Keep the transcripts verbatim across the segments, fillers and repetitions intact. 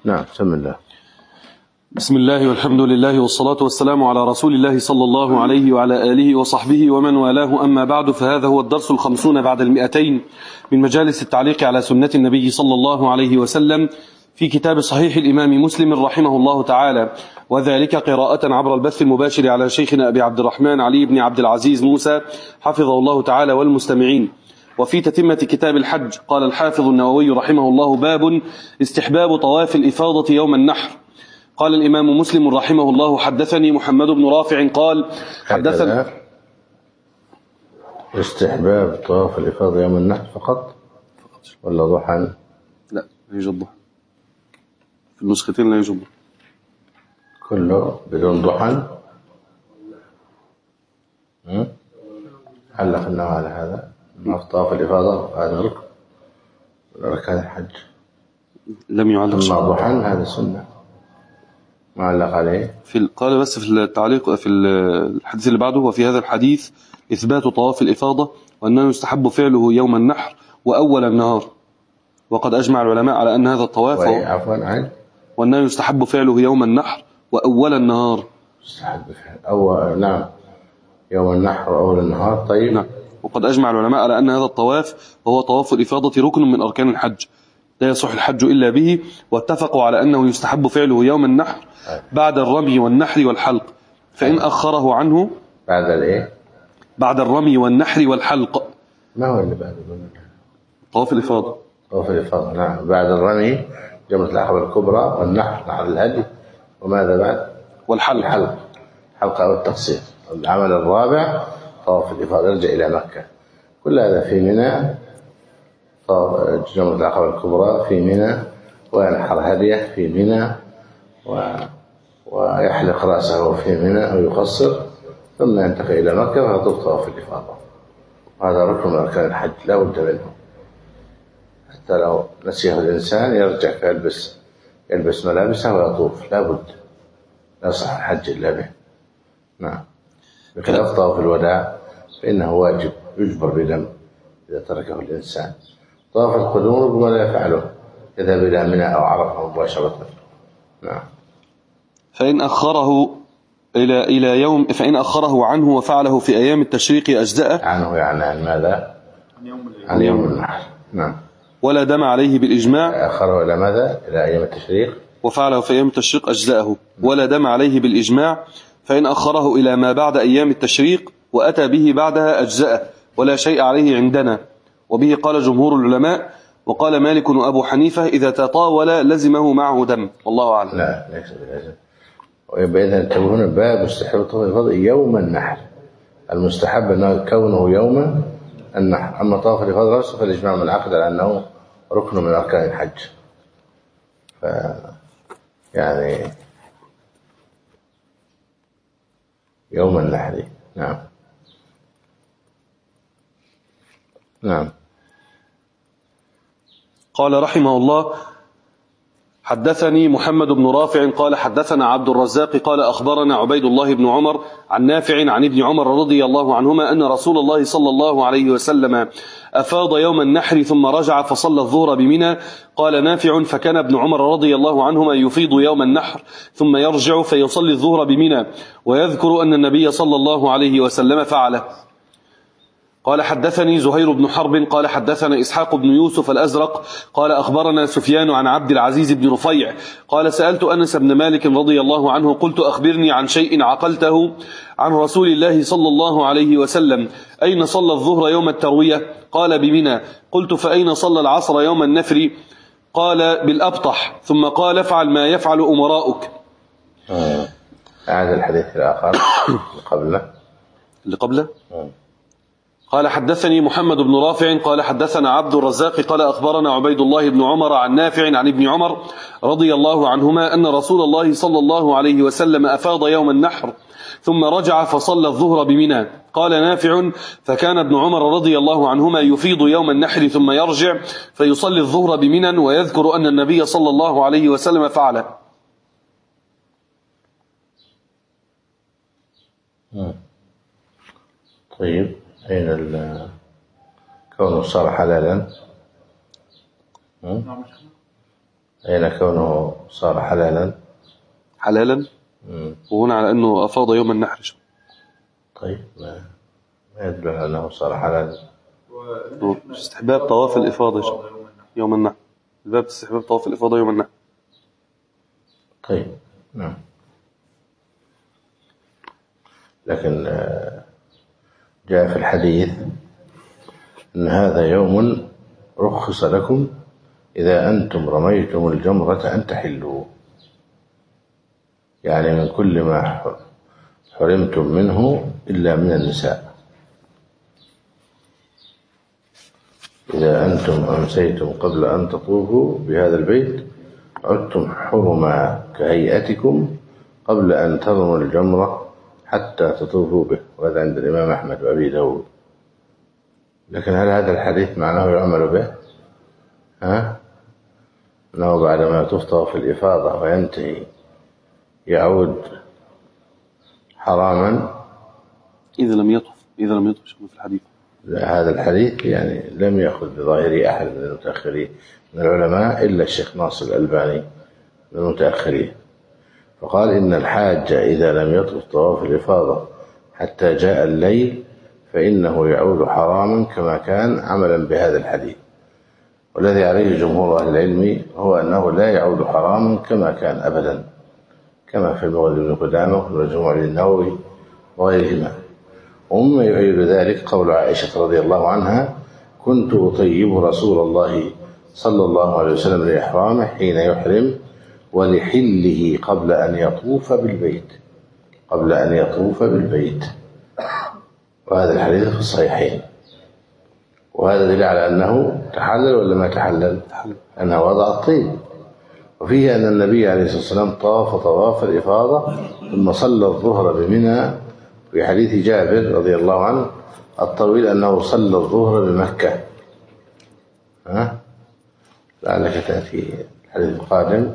نعم. بسم الله. بسم الله والحمد لله والصلاة والسلام على رسول الله صلى الله عليه وعلى آله وصحبه ومن والاه، أما بعد، فهذا هو الدرس الخمسون بعد المئتين من مجالس التعليق على سنة النبي صلى الله عليه وسلم في كتاب صحيح الإمام مسلم رحمه الله تعالى، وذلك قراءة عبر البث المباشر على شيخنا أبي عبد الرحمن علي بن عبد العزيز موسى حفظه الله تعالى والمستمعين. وفي تتمة كتاب الحج قال الحافظ النووي رحمه الله: باب استحباب طواف الإفاضة يوم النحر. قال الإمام مسلم رحمه الله: حدثني محمد بن رافع قال حدثنا استحباب طواف الإفاضة يوم النحر فقط ولا ضحى؟ لا، لا يوجد ضحى في النسختين، لا يوجد كله بدون ضحى. علق النوع على هذا ما في طواف الإفاضة هذا ركن ركن الحج، لم يعلق أما ضحى هذا سنة ما علق عليه. في قال بس في التعليق في الحديث اللي بعده: وفي هذا الحديث إثبات طواف الإفاضة وأنه يستحب فعله يوم النحر وأول النهار، وقد أجمع العلماء على أن هذا الطواف عفوا عن وأنه يستحب فعله يوم النحر وأول النهار. يستحب فعله أول نعم يوم النحر وأول النهار. طيب. نعم. وقد أجمع العلماء على أن هذا الطواف وهو طواف الإفاضة ركن من أركان الحج لا يصح الحج إلا به، واتفقوا على أنه يستحب فعله يوم النحر بعد الرمي والنحر والحلق، فإن أخره عنه بعد الإيه؟ بعد الرمي والنحر والحلق. ما هو اللي بعد طواف الإفاضة؟ طواف الإفاضة نعم، بعد الرمي جمرة العقبة الكبرى والنحر نحر الهدي، وماذا بعد؟ والحلق. الحلق حلق أو التقصير. العمل الرابع طواف الإفاضة، يرجع إلى مكة. كل هذا في منى، جمرة العقبة الكبرى في منى، وينحر هديه في منى، و... ويحلق رأسه في منى أو يقصر، ثم ينتقل إلى مكة ويطوف طواف الإفاضة. هذا ركن من أركان الحج لا بد منه، حتى لو نسيه الإنسان يرجع فيلبس يلبس ملابسه ويطوف، لا بد، لا يصح الحج إلا به. نعم. بخلاف طواف الوداع فإنه واجب يجبر بدم إذا تركه الإنسان. طواف القدوم ربما لا يفعله، يذهب إلى منى أو عرفة مباشرة. نعم. فإن أخره إلى إلى يوم فإن أخره عنه وفعله في أيام التشريق أجزأه. عنه يعني عن ماذا؟ عن يوم النحر. نعم. ولا دم عليه بالإجماع. أخره إلى ماذا؟ إلى أيام التشريق. وفعله في أيام التشريق أجزأه، ولا دم عليه بالإجماع. فإن أخره إلى ما بعد أيام التشريق وأتى به بعدها أجزأه، ولا شيء عليه عندنا. وبه قال جمهور العلماء، وقال مالك وأبو حنيفة: إذا تطاول لزمه معه دم، والله أعلم. لا ليس بلازم. ويبقى إذا انتبهون باب مستحب طواف الإفاضة يوم النحر، المستحب أنه كونه يوم النحر. أما طواف الإفاضة نفسه فالإجماع من العقد على أنه ركن من أركان الحج. ف يعني يوم النحر. نعم. نعم. قال رحمه الله: حدثني محمد بن رافع قال حدثنا عبد الرزاق قال أخبرنا عبيد الله بن عمر عن نافع عن ابن عمر رضي الله عنهما أن رسول الله صلى الله عليه وسلم أفاض يوم النحر ثم رجع فصلى الظهر بمنى. قال نافع: فكان ابن عمر رضي الله عنهما يفيض يوم النحر ثم يرجع فيصلي الظهر بمنى، ويذكر أن النبي صلى الله عليه وسلم فعله. قال حدثني زهير بن حرب قال حدثنا إسحاق بن يوسف الأزرق قال أخبرنا سفيان عن عبد العزيز بن رفيع قال: سألت أنس بن مالك رضي الله عنه قلت: أخبرني عن شيء عقلته عن رسول الله صلى الله عليه وسلم، أين صلى الظهر يوم التروية؟ قال: بمنى. قلت: فأين صلى العصر يوم النفر؟ قال: بالأبطح. ثم قال: افعل ما يفعل أمراؤك. هذا الحديث الآخر اللي قبله اللي قبله قال حدثني محمد بن رافع قال حدثنا عبد الرزاق قال أخبرنا عبيد الله بن عمر عن نافع عن ابن عمر رضي الله عنهما أن رسول الله صلى الله عليه وسلم أفاض يوم النحر ثم رجع فصلى الظهر بمنى. قال نافع: فكان ابن عمر رضي الله عنهما يفيض يوم النحر ثم يرجع فيصلي الظهر بمنى، ويذكر أن النبي صلى الله عليه وسلم فعله. طيب، أين كونه صار حلالا؟ أين كونه صار حلالا؟ حلالا. مم. وهنا على أنه أفاض يوم النحر. طيب ما, ما يدل على أنه صار حلالا. استحباب طواف الإفاضة يوم النحر. الباب استحباب طواف الإفاضة يوم النحر. طيب نعم. لكن جاء في الحديث أن هذا يوم رخص لكم إذا أنتم رميتم الجمرة أن تحلوا، يعني من كل ما حرمتم منه إلا من النساء. إذا أنتم أمسيتم قبل أن تطوفوا بهذا البيت عدتم حرما كهيئتكم قبل أن ترموا الجمرة حتى تطوفوا به. وهذا عند الإمام أحمد وأبي داود. لكن هل هذا الحديث معناه يعمل به؟ ها؟ أنه بعدما تفطر في الإفاضة وينتهي يعود حراما إذا لم يطف إذا لم يطف في الحديث. لا، هذا الحديث يعني لم يأخذ بظاهره أحد من المتأخرين من العلماء إلا الشيخ ناصر الألباني من المتأخرين، فقال إن الحاج إذا لم يطف طواف الإفاضة حتى جاء الليل فإنه يعود حراما كما كان عملا بهذا الحديث. والذي عليه جمهور أهل العلم هو أنه لا يعود حراما كما كان أبدا، كما في المغني بن قدامة والمجموع للنووي وغيرهما. ومما يؤيد ذلك قول عائشة رضي الله عنها: كنت أطيب رسول الله صلى الله عليه وسلم لإحرامه حين يحرم ولحله قبل أن يطوف بالبيت قبل أن يطوف بالبيت وهذا الحديث في الصحيحين. وهذا دليل على أنه تحلل ولا ما تحلل؟ أنه وضع الطيب. وفيه أن النبي عليه الصلاة والسلام طاف طواف الإفاضة ثم صلى الظهر بمنى، في حديث جابر رضي الله عنه الطويل أنه صلى الظهر بمكة. ها؟ لعلك تأتي الحديث القادم.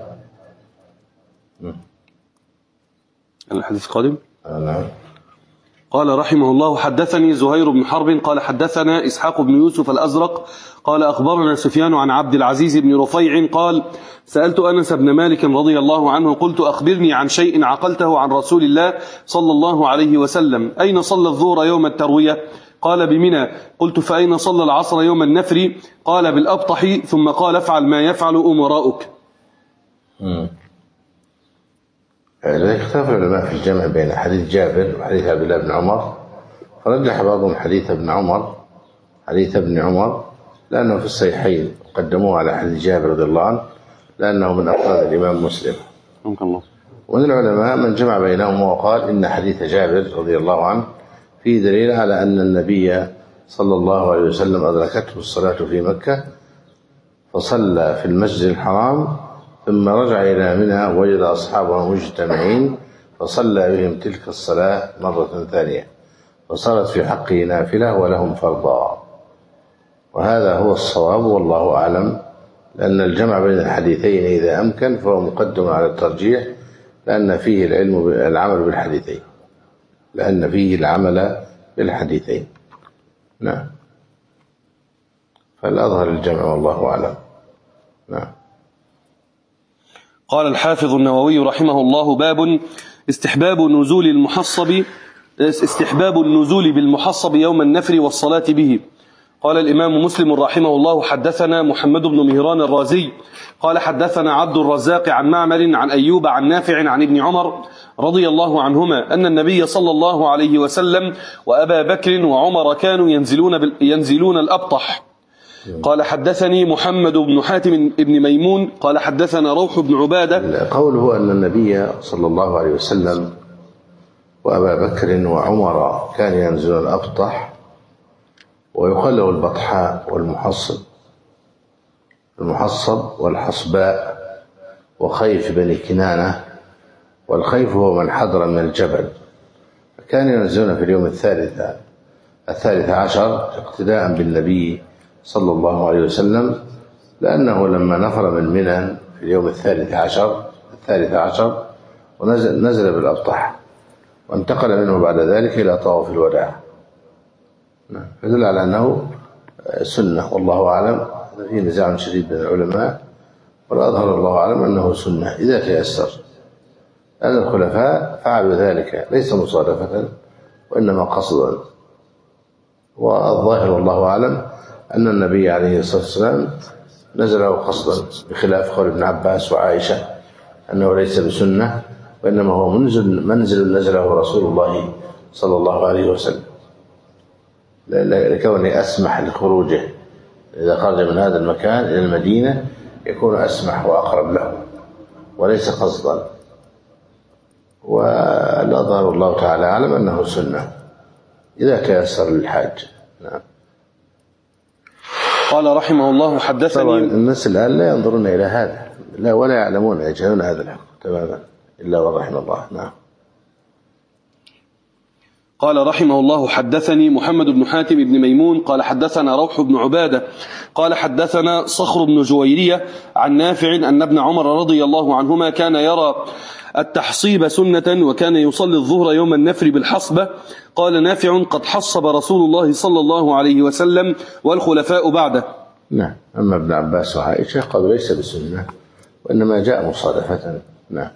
الحديث القادم. نعم. قال رحمه الله: حدثني زهير بن حرب قال حدثنا إسحاق بن يوسف الأزرق قال أخبرنا سفيان عن عبد العزيز بن رفيع قال: سألت أنس بن مالك رضي الله عنه قلت: أخبرني عن شيء عقلته عن رسول الله صلى الله عليه وسلم، أين صلى الظهر يوم التروية؟ قال: بمنى. قلت: فأين صلى العصر يوم النفر؟ قال: بالأبطح. ثم قال: افعل ما يفعل أمراؤك. لذلك اختلف العلماء في الجمع بين حديث جابر وحديث عبد الله بن عمر، فرجح بعضهم حديث ابن عمر حديث ابن عمر لأنه في الصحيحين، قدموه على حديث جابر رضي الله عنه لأنه من أفراد الإمام مسلم. الله. ومن العلماء من جمع بينهم وقال إن حديث جابر رضي الله عنه فيه دليل على أن النبي صلى الله عليه وسلم أدركته الصلاة في مكة فصلى في المسجد الحرام ثم رجع إلى منى وجد أصحابه مجتمعين فصلى بهم تلك الصلاة مرة ثانية فصارت في حقه نافلة ولهم فرضا. وهذا هو الصواب والله أعلم، لأن الجمع بين الحديثين إذا أمكن فهو مقدم على الترجيح، لأن فيه العلم العمل بالحديثين لأن فيه العمل بالحديثين. نعم. فالأظهر الجمع والله أعلم. نعم. قال الحافظ النووي رحمه الله: باب استحباب نزول المحصب استحباب النزول بالمحصب يوم النفر والصلاة به. قال الإمام مسلم رحمه الله: حدثنا محمد بن مهران الرازي قال حدثنا عبد الرزاق عن معمر عن أيوب عن نافع عن ابن عمر رضي الله عنهما أن النبي صلى الله عليه وسلم وأبا بكر وعمر كانوا ينزلون, ينزلون الأبطح. قال حدثني محمد بن حاتم بن ميمون قال حدثنا روح بن عبادة. قوله أن النبي صلى الله عليه وسلم وأبا بكر وعمر كان ينزلون الأبطح، ويقال له البطحاء والمحصب المحصب والحصباء وخيف بني كنانة، والخيف هو من حضر من الجبل. فكانوا ينزلون في اليوم الثالث الثالث عشر اقتداء بالنبي صلى الله عليه وسلم، لأنه لما نفر من منى في اليوم الثالث عشر الثالث عشر ونزل نزل بالأبطح وانتقل منه بعد ذلك إلى طواف الوداع. فدل على أنه سنة والله أعلم. في نزاع شديد بين العلماء والأظهر الله أعلم أنه سنة إذا تيسر، لأن الخلفاء فعلوا ذلك ليس مصادفة وإنما قصدا. والظاهر والله أعلم أن النبي عليه الصلاة والسلام نزله قصدا، بخلاف قول ابن عباس وعائشة أنه ليس بسنة وإنما هو منزل منزل نزله رسول الله صلى الله عليه وسلم، لكونه أسمح لخروجه. إذا خرج من هذا المكان إلى المدينة يكون أسمح وأقرب له وليس قصدا. والأظهر الله تعالى أعلم أنه سنة إذا تيسر للحاج. نعم. قال رحمه الله حدثني. طبعا الناس الآن لا ينظرون إلى هذا، لا ولا يعلمون يجهلون هذا الحكم تماما إلا ورحم الله. نعم. قال رحمه الله حدثني محمد بن حاتم بن ميمون قال حدثنا روح بن عبادة قال حدثنا صخر بن جويرية عن نافع أن ابن عمر رضي الله عنهما كان يرى التحصيب سنة وكان يصلي الظهر يوم النفر بالحصبة. قال نافع قد حصب رسول الله صلى الله عليه وسلم والخلفاء بعده. نعم. أما ابن عباس وعائشة قالوا ليس بسنة وإنما جاء مصادفة. نعم.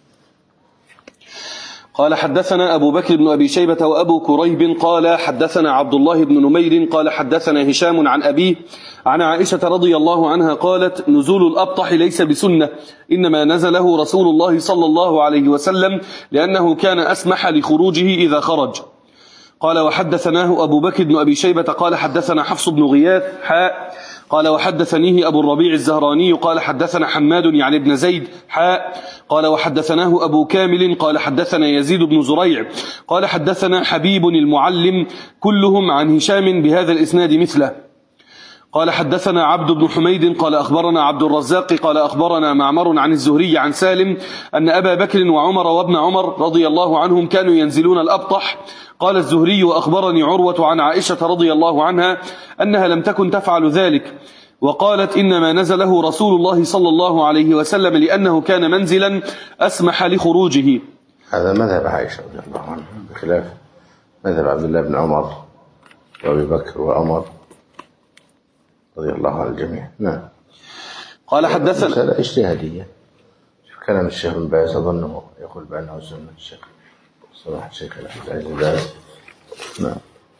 قال حدثنا أبو بكر بن أبي شيبة وأبو كريب قال حدثنا عبد الله بن نمير قال حدثنا هشام عن أبيه عن عائشة رضي الله عنها قالت نزول الأبطح ليس بسنة إنما نزله رسول الله صلى الله عليه وسلم لأنه كان أسمح لخروجه إذا خرج. قال وحدثناه أبو بكر بن أبي شيبة قال حدثنا حفص بن غياث حاء قال وحدثنيه أبو الربيع الزهراني قال حدثنا حماد يعني ابن زيد حاء قال وحدثناه أبو كامل قال حدثنا يزيد بن زريع قال حدثنا حبيب المعلم كلهم عن هشام بهذا الإسناد مثله. قال حدثنا عبد بن حميد قال أخبرنا عبد الرزاق قال أخبرنا معمر عن الزهري عن سالم أن أبا بكر وعمر وابن عمر رضي الله عنهم كانوا ينزلون الأبطح. قال الزهري وأخبرني عروة عن عائشة رضي الله عنها أنها لم تكن تفعل ذلك وقالت إنما نزله رسول الله صلى الله عليه وسلم لأنه كان منزلا أسمح لخروجه. هذا مذهب عائشة رضي الله عنها بخلاف مذهب عبد الله بن عمر وأبي بكر وعمر رضي الله عن الجميع. نعم. قال حدثنا مسألة اجتهادية. شوف كلام الشيخ بن باز أظنه يقول بأنه سنة الشيخ صلاح الشيخ العزيز باز. نعم.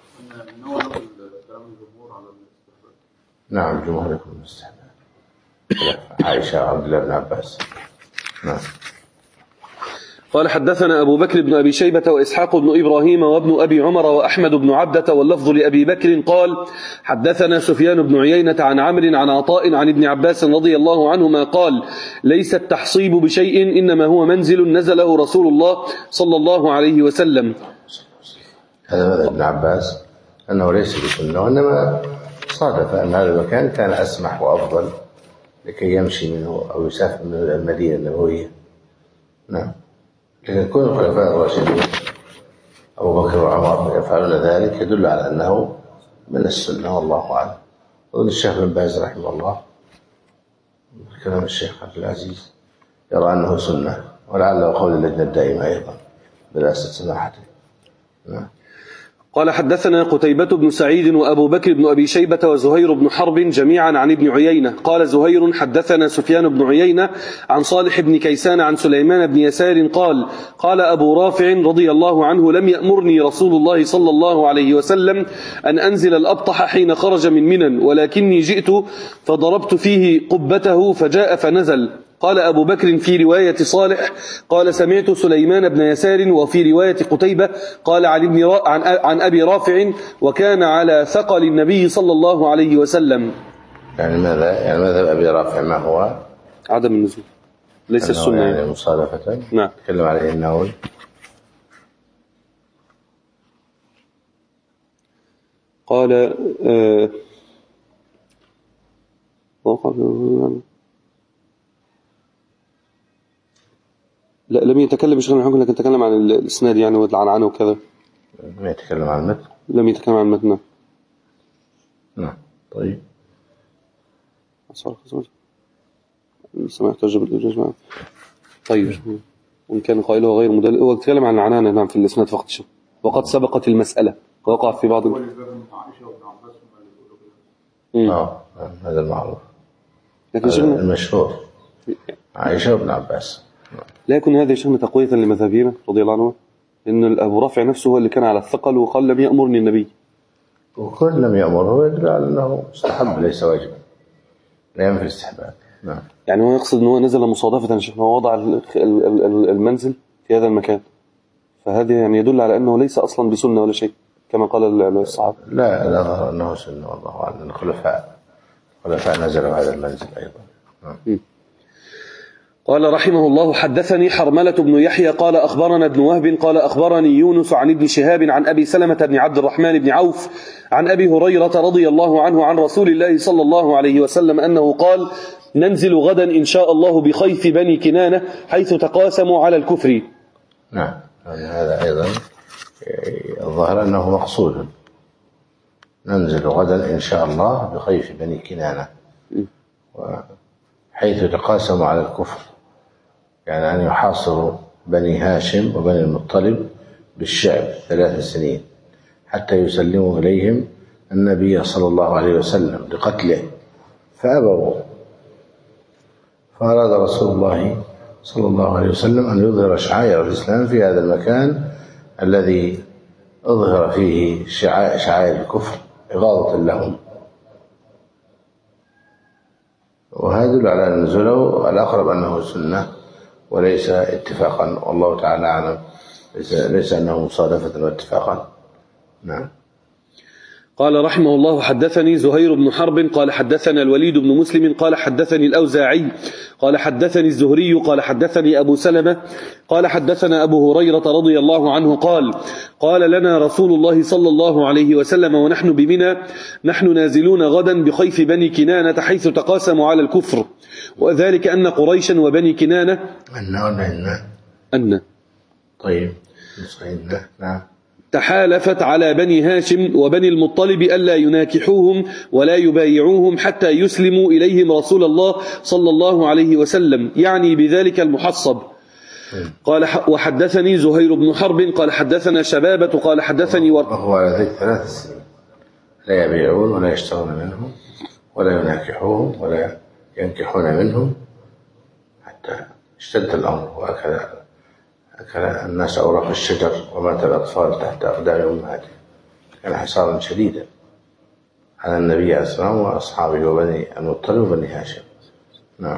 نعم الجمهور يكون الاستحباب. عائشة وعبد الله بن عباس. نعم. قال حدثنا أبو بكر بن أبي شيبة وإسحاق بن إبراهيم وابن أبي عمر وأحمد بن عبدة واللفظ لأبي بكر قال حدثنا سفيان بن عيينة عن عمرو عن عطاء عن ابن عباس رضي الله عنهما قال ليس التحصيب بشيء إنما هو منزل نزله رسول الله صلى الله عليه وسلم. هذا ماذا ابن عباس أنه ليس بسنة وإنما صادف أن هذا المكان كان أسمح وأفضل لكي يمشي منه أو يسافر من المدينة النبوية. نعم. لكن كل الخلفاء الراشدين أبو بكر وعمر يفعلون ذلك يدل على أنه من السنة والله أعلم. وأن الشيخ بن باز رحمه الله كلام الشيخ عبد العزيز يرى أنه سنة ولعله قول اللجنة الدائمة أيضا برئاسة سماحته. نعم. قال حدثنا قتيبة بن سعيد وأبو بكر بن أبي شيبة وزهير بن حرب جميعا عن ابن عيينة. قال زهير حدثنا سفيان بن عيينة عن صالح بن كيسان عن سليمان بن يسار قال قال أبو رافع رضي الله عنه لم يأمرني رسول الله صلى الله عليه وسلم أن أنزل الأبطح حين خرج من منى ولكني جئت فضربت فيه قبته فجاء فنزل. قال أبو بكر في رواية صالح قال سمعت سليمان بن يسار وفي رواية قتيبة قال عن, ابن را... عن... عن أبي رافع وكان على ثقل النبي صلى الله عليه وسلم. يعني ماذا؟ يعني ماذا أبي رافع ما هو؟ عدم النزول ليس السنة يعني مصادفة. نعم. تكلم عليه النووي. قال آه... وقال لا لم يتكلم بشغل الحكم لكن تكلم عن الإسناد يعني والعنعنة وكذا. لم يتكلم عن المتن. لم يتكلم عن المتن. نعم. طيب. سمعت أجب الإجازة. طيب. وإن كان قائله غير مدل هو يتكلم عن العنعنة نعم في الإسناد فقط شو. وقد سبقت المسألة وقع في بعض. آه هذا المعروف. لكن المشهور. عائشة وابن عباس. لا يكون هذا شيخنا تقوية لمذهبهما رضي الله عنهما، إن أبو رافع نفسه هو اللي كان على الثقل وقال لم يأمرني النبي، وكل لم يأمره يدل على أنه مستحب ليس واجبا، لا ينفي الاستحباب. نعم. يعني هو يقصد أنه نزل مصادفة شيخنا ووضع المنزل في هذا المكان، فهذا يعني يدل على أنه ليس أصلا بسنة ولا شيء كما قال الصحابة. لا لا ظهر أنه سنة والله أعلم. الخلفاء الخلفاء نزلوا هذا المنزل أيضا. نعم. قال رحمه الله: حدثني حرملة بن يحيى قال أخبرنا ابن وهب قال أخبرني يونس عن ابن شهاب عن أبي سلمة بن عبد الرحمن بن عوف عن أبي هريرة رضي الله عنه عن رسول الله صلى الله عليه وسلم أنه قال: ننزل غدا إن شاء الله بخيف بني كنانة حيث تقاسموا على الكفر. نعم. هذا أيضا الظاهر أنه مقصود، ننزل غدا إن شاء الله بخيف بني كنانة حيث تقاسموا على الكفر، يعني أن يحاصروا بني هاشم وبني المطلب بالشعب ثلاث سنين حتى يسلموا إليهم النبي صلى الله عليه وسلم لقتله، فأبوا، فأراد رسول الله صلى الله عليه وسلم أن يظهر شعائر الإسلام في هذا المكان الذي أظهر فيه شعائر الكفر إغاظة لهم، وهذا يدل على أن نزوله الأقرب أنه سنة وليس اتفاقا، والله تعالى أعلم، ليس, ليس أنه مصادفة واتفاقا. نعم. قال رحمه الله: حدثني زهير بن حرب قال حدثنا الوليد بن مسلم قال حدثني الأوزاعي قال حدثني الزهري قال حدثني أبو سلمة قال حدثنا أبو هريرة رضي الله عنه قال: قال لنا رسول الله صلى الله عليه وسلم ونحن بمنى: نحن نازلون غدا بخيف بني كنانة حيث تقاسموا على الكفر، وذلك أن قريشا وبني كنانة أن أن أن طيب نعم تحالفت على بني هاشم وبني المطلب ألا يناكحوهم ولا يبايعوهم حتى يسلموا إليهم رسول الله صلى الله عليه وسلم، يعني بذلك المحصب. قال: وحدثني زهير بن حرب قال حدثنا شبابة قال حدثني ورق. وهو على ذلك ثلاث سنين لا يبيعون ولا يشترون منهم ولا يناكحوهم ولا ينكحون منهم حتى اشتد الأمر، وهكذا أكل الناس أوراق الشجر ومات الأطفال تحت أقدام أمهاتهم، كان حصارا شديدا على النبي عليه الصلاة والسلام وأصحابه وبني المطلب وبني هاشم. نعم.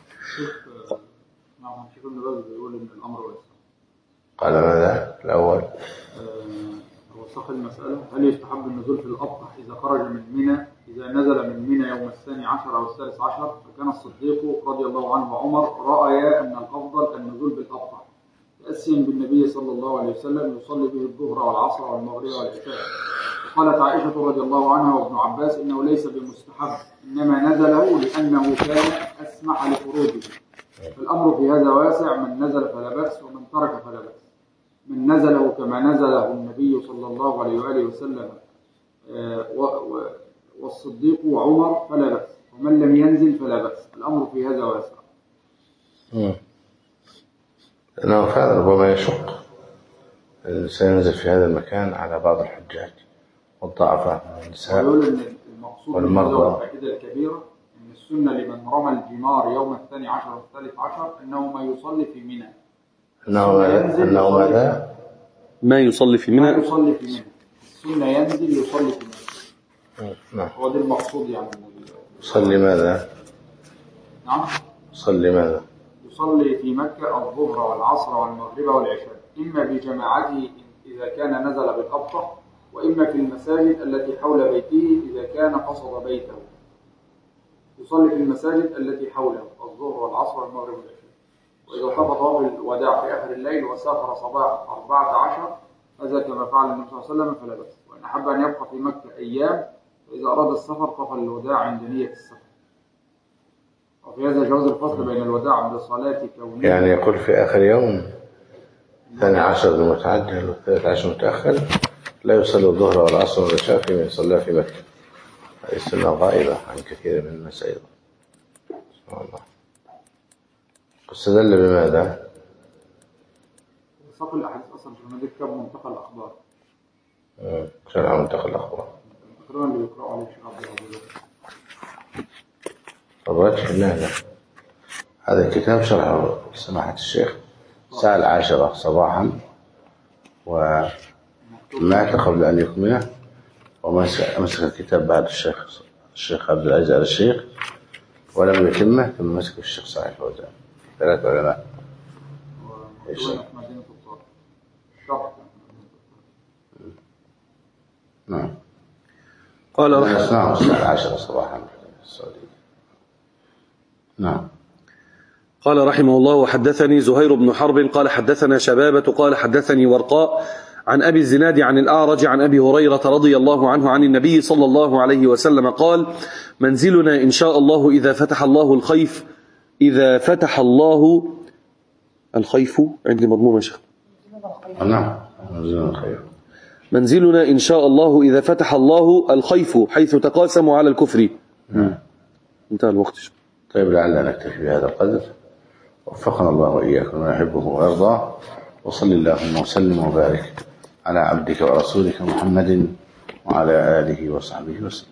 نعم. شيخ ابن باز بيقول إن الأمر واسع. قال ماذا الأول؟ هو صح المسألة: هل يستحب النزول في الأبطح إذا خرج من منى إذا نزل من منى يوم الثاني عشر أو الثالث عشر؟ فكان الصديق رضي الله عنه وعمر رأيا أن الأفضل النزول بالأبطح تأسيا بالنبي صلى الله عليه وسلم يصلي به الظهر والعصر والمغرب والعشاء. قالت عائشة رضي الله عنها وابن عباس إنه ليس بمستحب، إنما نزله لأنه كان أسمح لخروجه، فالأمر في هذا واسع: من نزل فلا بأس ومن ترك فلا بأس. من نزله كما نزله النبي صلى الله عليه وآله وسلم والصديق وعمر فلا بأس، ومن لم ينزل فلا بأس، الأمر في هذا واسع. لأنه فعلا ربما يشق سينزل في هذا المكان على بعض الحجاج والضعفاء من النساء والمرضى. الفائدة الكبيرة أن السنة لمن رمى الجمار يوم الثاني عشر والثالث عشر أنه ما يصلي في منى. أنه ماذا؟ أنه ماذا؟ ما يصلي في منى. ما يصلي في منى. السنة ينزل يصلي في منى. نعم. هو ده المقصود يعني. يصلي ماذا؟ نعم. يصلي ماذا؟ يصلي في مكة الظهر والعصر والمغرب والعشاء، إما بجماعته إذا كان نزل بالأبطح، وإما في المساجد التي حول بيته إذا كان قصد بيته. يصلي في المساجد التي حوله الظهر والعصر والمغرب والعشاء. وإذا طاف طواف الوداع في آخر الليل وسافر صباح أربعة عشر هذا كما فعل النبي صلى الله عليه وسلم فلا بأس. وإن أحب أن يبقى في مكة أيام فإذا أراد السفر طاف الوداع عند نية السفر. وفي هذا جواز الفصل بين الوداع بصلاة كونية، يعني يقول في آخر يوم الثاني عشر المتعجل والثالث عشر المتأخر لا يصلي الظهر والعصر والعشاء فيما يصلى في مكة. هذه السنة غائبة عن كثير من الناس أيضا. سبحان الله. استدل بماذا؟ ساق الأحاديث أصلا في مدينة كتاب منتقى الأخبار. شرع منتقى الأخبار. تقريبا اللي بيقرأوا عليه الشيخ عبد العزيز. الرجح لا لا هذا الكتاب شرحه سماحة الشيخ الساعة العاشرة صباحا، ومات قبل أن يكمله، ومسك الكتاب بعد الشيخ الشيخ عبد العزيز آل الشيخ ولم يتمه، ثم مسك الشيخ صالح الفوزان. ثلاث علماء. نعم. قال رحمه الله الساعة العاشرة صباحا في السعودية. نعم. قال رحمه الله: وحدثني زهير بن حرب قال حدثنا شبابة قال حدثني ورقاء عن أبي الزناد عن الأعرج عن أبي هريرة رضي الله عنه عن النبي صلى الله عليه وسلم قال: منزلنا إن شاء الله إذا فتح الله الخيف إذا فتح الله الخيف عندي مضموم يا شيخ. نعم. منزلنا الخيف. منزلنا إن شاء الله إذا فتح الله الخيف حيث تقاسموا على الكفر. انتهى الوقت. طيب لعلنا نكتفي بهذا القدر، وفقنا الله وإياكم ما يحبه ويرضى، وصل اللهم وسلم وبارك على عبدك ورسولك محمد وعلى آله وصحبه وسلم.